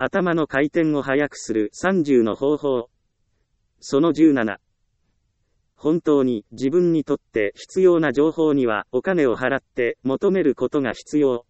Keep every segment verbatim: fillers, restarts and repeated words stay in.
頭の回転を速くするさんじゅうの方法。そのじゅうなな。本当に自分にとって必要な情報にはお金を払って求めることが必要。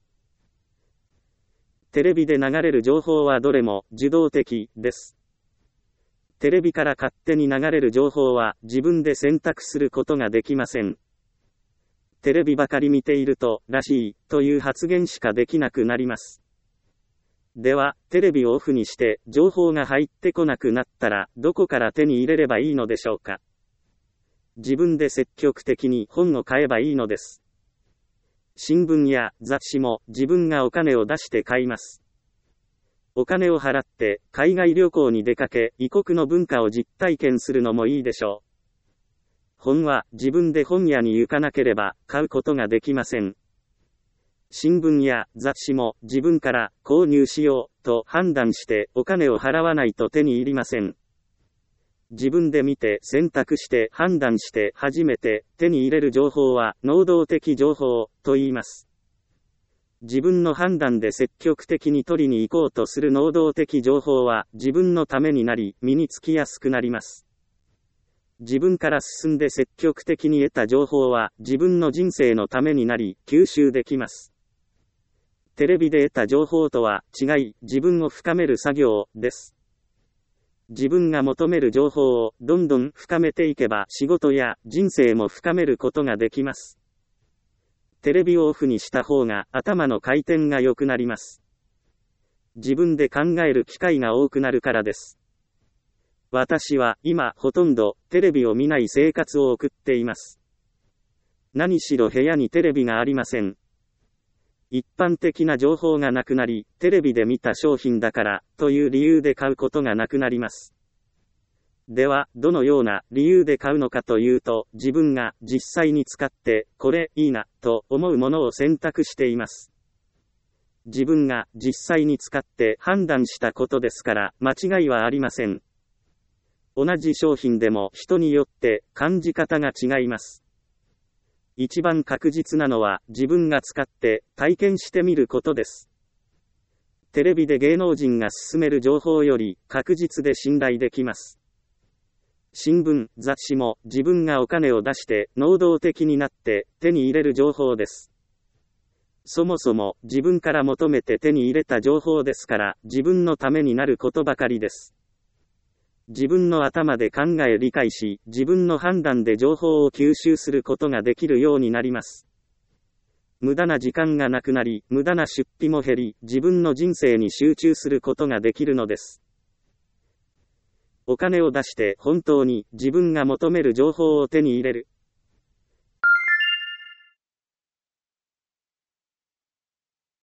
テレビで流れる情報はどれも受動的です。テレビから勝手に流れる情報は自分で選択することができません。テレビばかり見ていると、らしい、という発言しかできなくなります。では、テレビをオフにして、情報が入ってこなくなったら、どこから手に入れればいいのでしょうか。自分で積極的に本を買えばいいのです。新聞や雑誌も自分がお金を出して買います。お金を払って海外旅行に出かけ、異国の文化を実体験するのもいいでしょう。本は自分で本屋に行かなければ買うことができません。新聞や雑誌も自分から購入しようと判断してお金を払わないと手に入りません。自分で見て選択して判断して初めて手に入れる情報は能動的情報と言います。自分の判断で積極的に取りに行こうとする能動的情報は自分のためになり身につきやすくなります。自分から進んで積極的に得た情報は自分の人生のためになり吸収できます。テレビで得た情報とは違い自分を深める作業です。自分が求める情報をどんどん深めていけば仕事や人生も深めることができます。テレビをオフにした方が頭の回転が良くなります。自分で考える機会が多くなるからです。私は今ほとんどテレビを見ない生活を送っています。何しろ部屋にテレビがありません。一般的な情報がなくなり、テレビで見た商品だからという理由で買うことがなくなります。では、どのような理由で買うのかというと、自分が実際に使って、これいいなと思うものを選択しています。自分が実際に使って判断したことですから、間違いはありません。同じ商品でも人によって感じ方が違います。一番確実なのは自分が使って体験してみることです。テレビで芸能人が勧める情報より確実で信頼できます。新聞、雑誌も自分がお金を出して能動的になって手に入れる情報です。そもそも自分から求めて手に入れた情報ですから自分のためになることばかりです。自分の頭で考え理解し、自分の判断で情報を吸収することができるようになります。無駄な時間がなくなり、無駄な出費も減り、自分の人生に集中することができるのです。お金を出して本当に自分が求める情報を手に入れる。